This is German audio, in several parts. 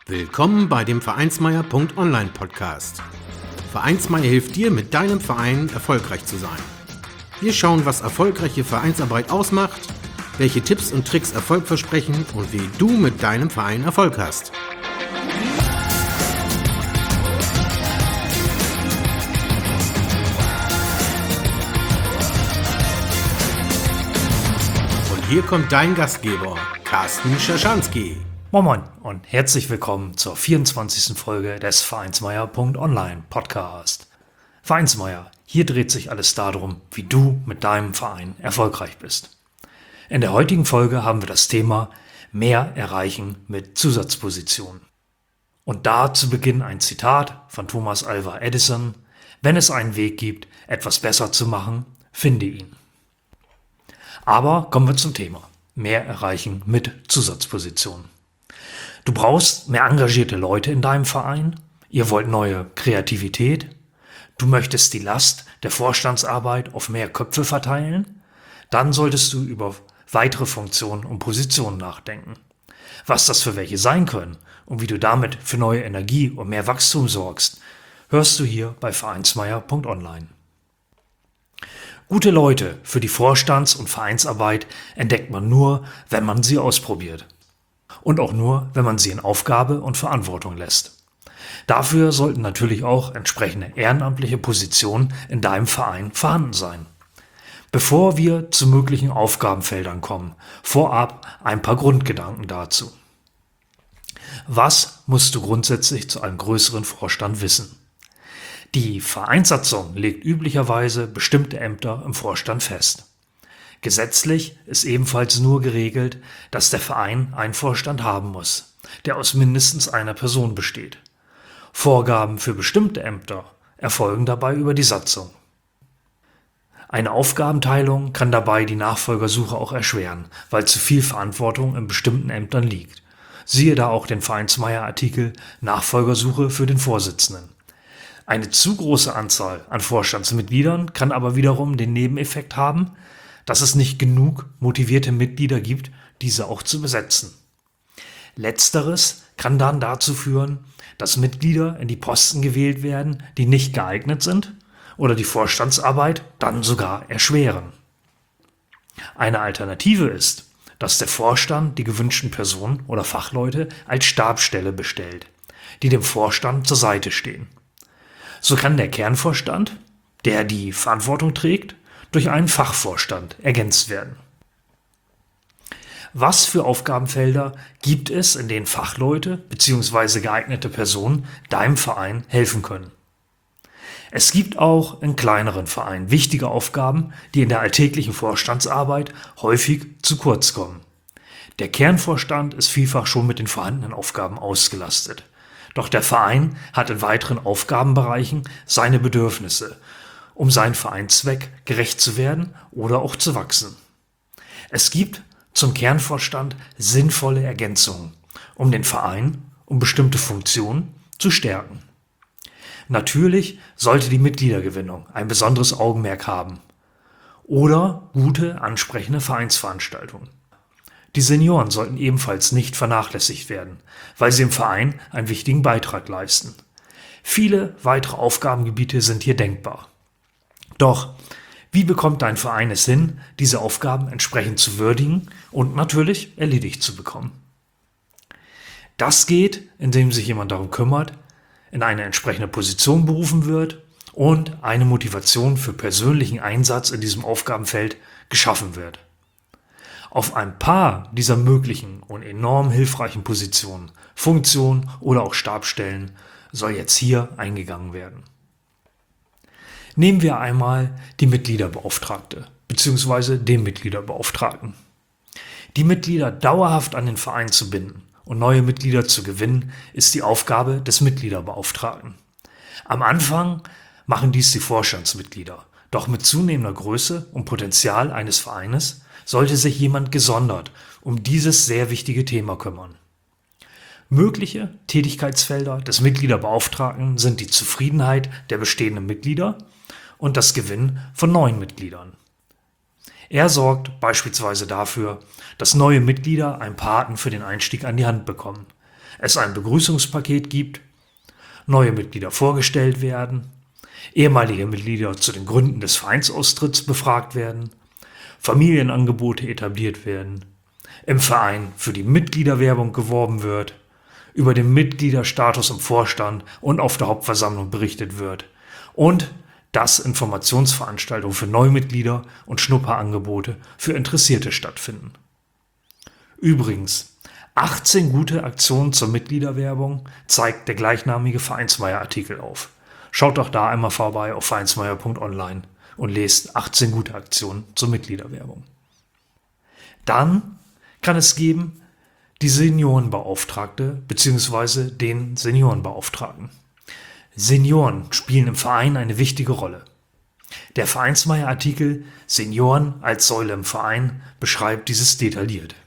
Willkommen bei dem Vereinsmeier.online Podcast. Vereinsmeier hilft dir, mit deinem Verein erfolgreich zu sein. Wir schauen, was erfolgreiche Vereinsarbeit ausmacht, welche Tipps und Tricks Erfolg versprechen und wie du mit deinem Verein Erfolg hast. Und hier kommt dein Gastgeber, Carsten Schaschanski. Moin und herzlich willkommen zur 24. Folge des Vereinsmeier.online Podcast. Vereinsmeier, hier dreht sich alles darum, wie du mit deinem Verein erfolgreich bist. In der heutigen Folge haben wir das Thema mehr erreichen mit Zusatzpositionen. Und da zu Beginn ein Zitat von Thomas Alva Edison: Wenn es einen Weg gibt, etwas besser zu machen, finde ihn. Aber kommen wir zum Thema: mehr erreichen mit Zusatzpositionen. Du brauchst mehr engagierte Leute in deinem Verein, ihr wollt neue Kreativität, du möchtest die Last der Vorstandsarbeit auf mehr Köpfe verteilen, dann solltest du über weitere Funktionen und Positionen nachdenken. Was das für welche sein können und wie du damit für neue Energie und mehr Wachstum sorgst, hörst du hier bei Vereinsmeier.online. Gute Leute für die Vorstands- und Vereinsarbeit entdeckt man nur, wenn man sie ausprobiert. Und auch nur, wenn man sie in Aufgabe und Verantwortung lässt. Dafür sollten natürlich auch entsprechende ehrenamtliche Positionen in deinem Verein vorhanden sein. Bevor wir zu möglichen Aufgabenfeldern kommen, vorab ein paar Grundgedanken dazu. Was musst du grundsätzlich zu einem größeren Vorstand wissen? Die Vereinssatzung legt üblicherweise bestimmte Ämter im Vorstand fest. Gesetzlich ist ebenfalls nur geregelt, dass der Verein einen Vorstand haben muss, der aus mindestens einer Person besteht. Vorgaben für bestimmte Ämter erfolgen dabei über die Satzung. Eine Aufgabenteilung kann dabei die Nachfolgersuche auch erschweren, weil zu viel Verantwortung in bestimmten Ämtern liegt. Siehe da auch den Vereinsmeier-Artikel Nachfolgersuche für den Vorsitzenden. Eine zu große Anzahl an Vorstandsmitgliedern kann aber wiederum den Nebeneffekt haben, dass es nicht genug motivierte Mitglieder gibt, diese auch zu besetzen. Letzteres kann dann dazu führen, dass Mitglieder in die Posten gewählt werden, die nicht geeignet sind oder die Vorstandsarbeit dann sogar erschweren. Eine Alternative ist, dass der Vorstand die gewünschten Personen oder Fachleute als Stabsstelle bestellt, die dem Vorstand zur Seite stehen. So kann der Kernvorstand, der die Verantwortung trägt, durch einen Fachvorstand ergänzt werden. Was für Aufgabenfelder gibt es, in denen Fachleute bzw. geeignete Personen deinem Verein helfen können? Es gibt auch in kleineren Vereinen wichtige Aufgaben, die in der alltäglichen Vorstandsarbeit häufig zu kurz kommen. Der Kernvorstand ist vielfach schon mit den vorhandenen Aufgaben ausgelastet. Doch der Verein hat in weiteren Aufgabenbereichen seine Bedürfnisse, um seinen Vereinszweck gerecht zu werden oder auch zu wachsen. Es gibt zum Kernvorstand sinnvolle Ergänzungen, um den Verein und bestimmte Funktionen zu stärken. Natürlich sollte die Mitgliedergewinnung ein besonderes Augenmerk haben oder gute, ansprechende Vereinsveranstaltungen. Die Senioren sollten ebenfalls nicht vernachlässigt werden, weil sie im Verein einen wichtigen Beitrag leisten. Viele weitere Aufgabengebiete sind hier denkbar. Doch, wie bekommt dein Verein es hin, diese Aufgaben entsprechend zu würdigen und natürlich erledigt zu bekommen? Das geht, indem sich jemand darum kümmert, in eine entsprechende Position berufen wird und eine Motivation für persönlichen Einsatz in diesem Aufgabenfeld geschaffen wird. Auf ein paar dieser möglichen und enorm hilfreichen Positionen, Funktionen oder auch Stabsstellen soll jetzt hier eingegangen werden. Nehmen wir einmal die Mitgliederbeauftragte bzw. den Mitgliederbeauftragten. Die Mitglieder dauerhaft an den Verein zu binden und neue Mitglieder zu gewinnen, ist die Aufgabe des Mitgliederbeauftragten. Am Anfang machen dies die Vorstandsmitglieder, doch mit zunehmender Größe und Potenzial eines Vereines sollte sich jemand gesondert um dieses sehr wichtige Thema kümmern. Mögliche Tätigkeitsfelder des Mitgliederbeauftragten sind die Zufriedenheit der bestehenden Mitglieder und das Gewinnen von neuen Mitgliedern. Er sorgt beispielsweise dafür, dass neue Mitglieder einen Paten für den Einstieg an die Hand bekommen. es ein Begrüßungspaket gibt, neue Mitglieder vorgestellt werden, ehemalige Mitglieder zu den Gründen des Vereinsaustritts befragt werden, Familienangebote etabliert werden, im Verein für die Mitgliederwerbung geworben wird, über den Mitgliederstatus im Vorstand und auf der Hauptversammlung berichtet wird und dass Informationsveranstaltungen für Neumitglieder und Schnupperangebote für Interessierte stattfinden. Übrigens, 18 gute Aktionen zur Mitgliederwerbung zeigt der gleichnamige Vereinsmeier-Artikel auf. Schaut doch da einmal vorbei auf vereinsmeier.online und lest 18 gute Aktionen zur Mitgliederwerbung. Dann kann es geben die Seniorenbeauftragte bzw. den Seniorenbeauftragten. Senioren spielen im Verein eine wichtige Rolle. Der Vereinsmeier-Artikel Senioren als Säule im Verein beschreibt dieses detailliert.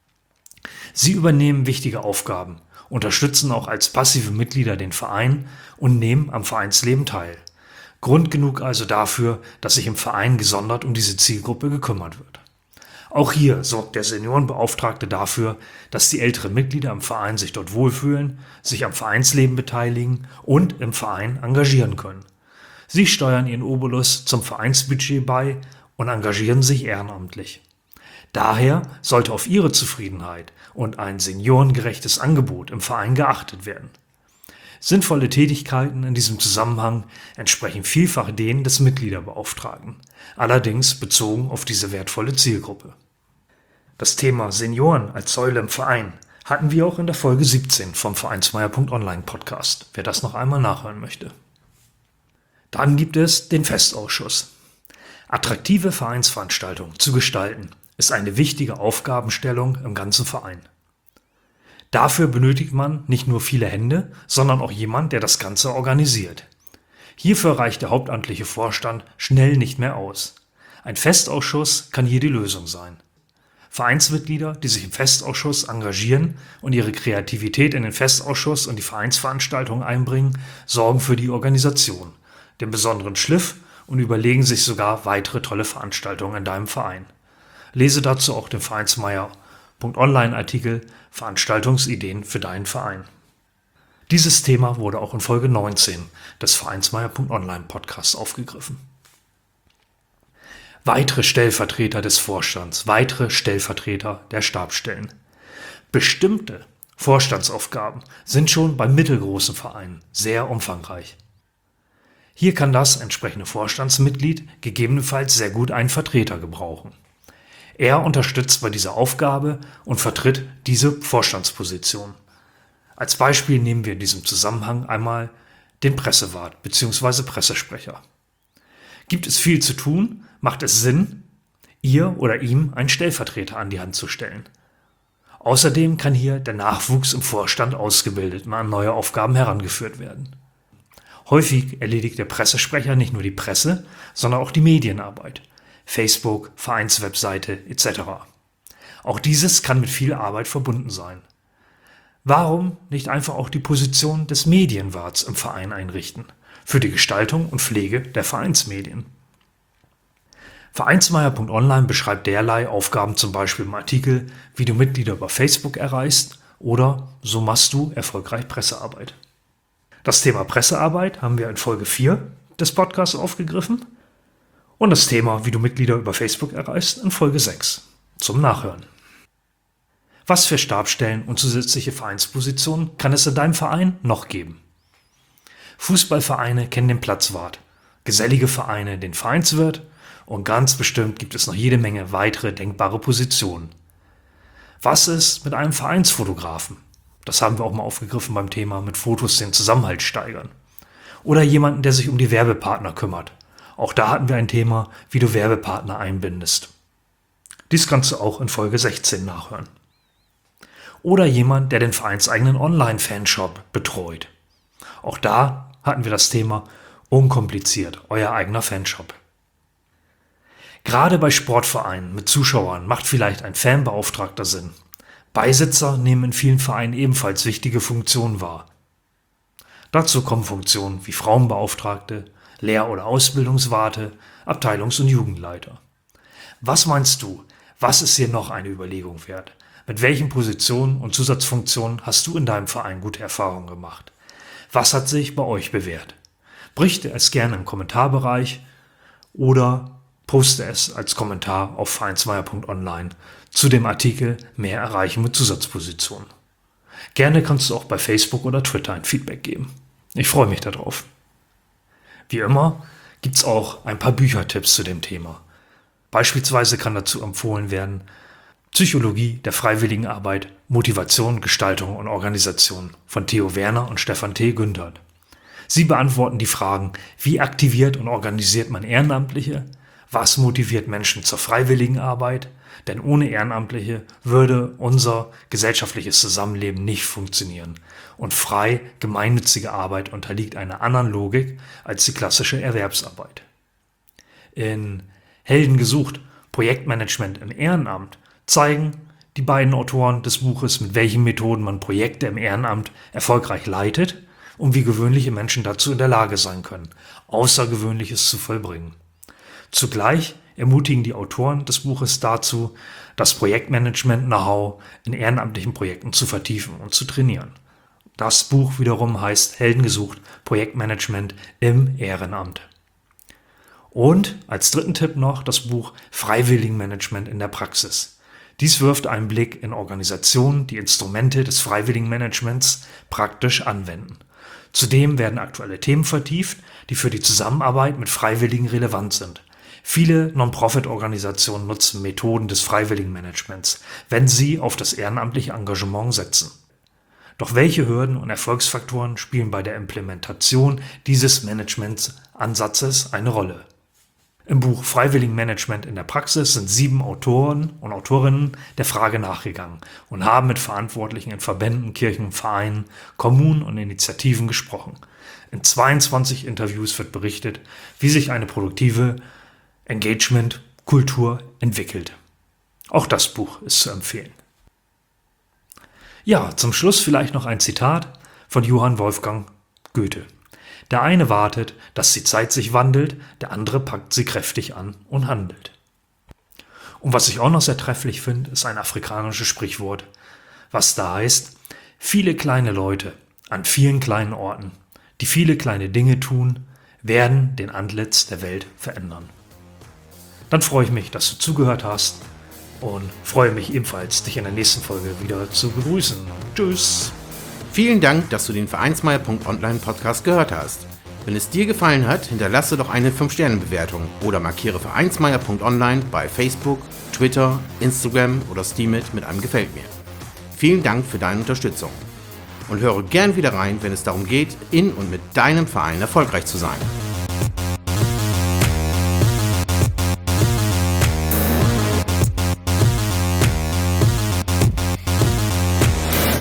Sie übernehmen wichtige Aufgaben, unterstützen auch als passive Mitglieder den Verein und nehmen am Vereinsleben teil. Grund genug also dafür, dass sich im Verein gesondert um diese Zielgruppe gekümmert wird. Auch hier sorgt der Seniorenbeauftragte dafür, dass die älteren Mitglieder im Verein sich dort wohlfühlen, sich am Vereinsleben beteiligen und im Verein engagieren können. Sie steuern ihren Obolus zum Vereinsbudget bei und engagieren sich ehrenamtlich. Daher sollte auf ihre Zufriedenheit und ein seniorengerechtes Angebot im Verein geachtet werden. Sinnvolle Tätigkeiten in diesem Zusammenhang entsprechen vielfach denen des Mitgliederbeauftragten, allerdings bezogen auf diese wertvolle Zielgruppe. Das Thema Senioren als Säule im Verein hatten wir auch in der Folge 17 vom Vereinsmeier.online Podcast, wer das noch einmal nachhören möchte. Dann gibt es den Festausschuss. Attraktive Vereinsveranstaltungen zu gestalten ist eine wichtige Aufgabenstellung im ganzen Verein. Dafür benötigt man nicht nur viele Hände, sondern auch jemand, der das Ganze organisiert. Hierfür reicht der hauptamtliche Vorstand schnell nicht mehr aus. Ein Festausschuss kann hier die Lösung sein. Vereinsmitglieder, die sich im Festausschuss engagieren und ihre Kreativität in den Festausschuss und die Vereinsveranstaltungen einbringen, sorgen für die Organisation, den besonderen Schliff und überlegen sich sogar weitere tolle Veranstaltungen in deinem Verein. Lese dazu auch den Vereinsmeier.online-Artikel Veranstaltungsideen für deinen Verein. Dieses Thema wurde auch in Folge 19 des Vereinsmeier.online Podcasts aufgegriffen. Weitere Stellvertreter des Vorstands, weitere Stellvertreter der Stabsstellen. Bestimmte Vorstandsaufgaben sind schon bei mittelgroßen Vereinen sehr umfangreich. Hier kann das entsprechende Vorstandsmitglied gegebenenfalls sehr gut einen Vertreter gebrauchen. Er unterstützt bei dieser Aufgabe und vertritt diese Vorstandsposition. Als Beispiel nehmen wir in diesem Zusammenhang einmal den Pressewart bzw. Pressesprecher. Gibt es viel zu tun, macht es Sinn, ihr oder ihm einen Stellvertreter an die Hand zu stellen. Außerdem kann hier der Nachwuchs im Vorstand ausgebildet und an neue Aufgaben herangeführt werden. Häufig erledigt der Pressesprecher nicht nur die Presse, sondern auch die Medienarbeit. Facebook, Vereinswebseite etc. Auch dieses kann mit viel Arbeit verbunden sein. Warum nicht einfach auch die Position des Medienwarts im Verein einrichten, für die Gestaltung und Pflege der Vereinsmedien? Vereinsmeier.online beschreibt derlei Aufgaben zum Beispiel im Artikel, wie du Mitglieder über Facebook erreichst oder so machst du erfolgreich Pressearbeit. Das Thema Pressearbeit haben wir in Folge 4 des Podcasts aufgegriffen. Und das Thema, wie du Mitglieder über Facebook erreichst, in Folge 6 zum Nachhören. Was für Stabsstellen und zusätzliche Vereinspositionen kann es in deinem Verein noch geben? Fußballvereine kennen den Platzwart, gesellige Vereine den Vereinswirt und ganz bestimmt gibt es noch jede Menge weitere denkbare Positionen. Was ist mit einem Vereinsfotografen? Das haben wir auch mal aufgegriffen beim Thema mit Fotos den Zusammenhalt steigern. Oder jemanden, der sich um die Werbepartner kümmert. Auch da hatten wir ein Thema, wie du Werbepartner einbindest. Dies kannst du auch in Folge 16 nachhören. Oder jemand, der den vereinseigenen Online-Fanshop betreut. Auch da hatten wir das Thema unkompliziert, euer eigener Fanshop. Gerade bei Sportvereinen mit Zuschauern macht vielleicht ein Fanbeauftragter Sinn. Beisitzer nehmen in vielen Vereinen ebenfalls wichtige Funktionen wahr. Dazu kommen Funktionen wie Frauenbeauftragte, Lehr- oder Ausbildungswarte, Abteilungs- und Jugendleiter. Was meinst du, was ist hier noch eine Überlegung wert? Mit welchen Positionen und Zusatzfunktionen hast du in deinem Verein gute Erfahrungen gemacht? Was hat sich bei euch bewährt? Berichte es gerne im Kommentarbereich oder poste es als Kommentar auf vereinsmeier.online zu dem Artikel Mehr erreichen mit Zusatzpositionen. Gerne kannst du auch bei Facebook oder Twitter ein Feedback geben. Ich freue mich darauf. Wie immer gibt es auch ein paar Büchertipps zu dem Thema. Beispielsweise kann dazu empfohlen werden Psychologie der Freiwilligenarbeit, Motivation, Gestaltung und Organisation von Theo Werner und Stefan T. Günthert. Sie beantworten die Fragen, wie aktiviert und organisiert man Ehrenamtliche? Was motiviert Menschen zur Freiwilligenarbeit? Denn ohne Ehrenamtliche würde unser gesellschaftliches Zusammenleben nicht funktionieren. Und frei gemeinnützige Arbeit unterliegt einer anderen Logik als die klassische Erwerbsarbeit. In Helden gesucht, Projektmanagement im Ehrenamt zeigen die beiden Autoren des Buches, mit welchen Methoden man Projekte im Ehrenamt erfolgreich leitet und wie gewöhnliche Menschen dazu in der Lage sein können, Außergewöhnliches zu vollbringen. Zugleich ermutigen die Autoren des Buches dazu, das Projektmanagement-Know-how in ehrenamtlichen Projekten zu vertiefen und zu trainieren. Das Buch wiederum heißt Helden gesucht, Projektmanagement im Ehrenamt. Und als dritten Tipp noch das Buch Freiwilligenmanagement in der Praxis. Dies wirft einen Blick in Organisationen, die Instrumente des Freiwilligenmanagements praktisch anwenden. Zudem werden aktuelle Themen vertieft, die für die Zusammenarbeit mit Freiwilligen relevant sind. Viele Non-Profit-Organisationen nutzen Methoden des Freiwilligenmanagements, wenn sie auf das ehrenamtliche Engagement setzen. Doch welche Hürden und Erfolgsfaktoren spielen bei der Implementation dieses Managementsansatzes eine Rolle? Im Buch Freiwilligenmanagement in der Praxis sind 7 Autoren und Autorinnen der Frage nachgegangen und haben mit Verantwortlichen in Verbänden, Kirchen, Vereinen, Kommunen und Initiativen gesprochen. In 22 Interviews wird berichtet, wie sich eine produktive Engagement-Kultur entwickelt. Auch das Buch ist zu empfehlen. Ja, zum Schluss vielleicht noch ein Zitat von Johann Wolfgang Goethe. Der eine wartet, dass die Zeit sich wandelt, der andere packt sie kräftig an und handelt. Und was ich auch noch sehr trefflich finde, ist ein afrikanisches Sprichwort, was da heißt, viele kleine Leute an vielen kleinen Orten, die viele kleine Dinge tun, werden den Antlitz der Welt verändern. Dann freue ich mich, dass du zugehört hast und freue mich ebenfalls, dich in der nächsten Folge wieder zu begrüßen. Tschüss! Vielen Dank, dass du den Vereinsmeier.online Podcast gehört hast. Wenn es dir gefallen hat, hinterlasse doch eine 5-Sterne-Bewertung oder markiere Vereinsmeier.online bei Facebook, Twitter, Instagram oder Steemit mit einem Gefällt mir. Vielen Dank für deine Unterstützung und höre gern wieder rein, wenn es darum geht, in und mit deinem Verein erfolgreich zu sein.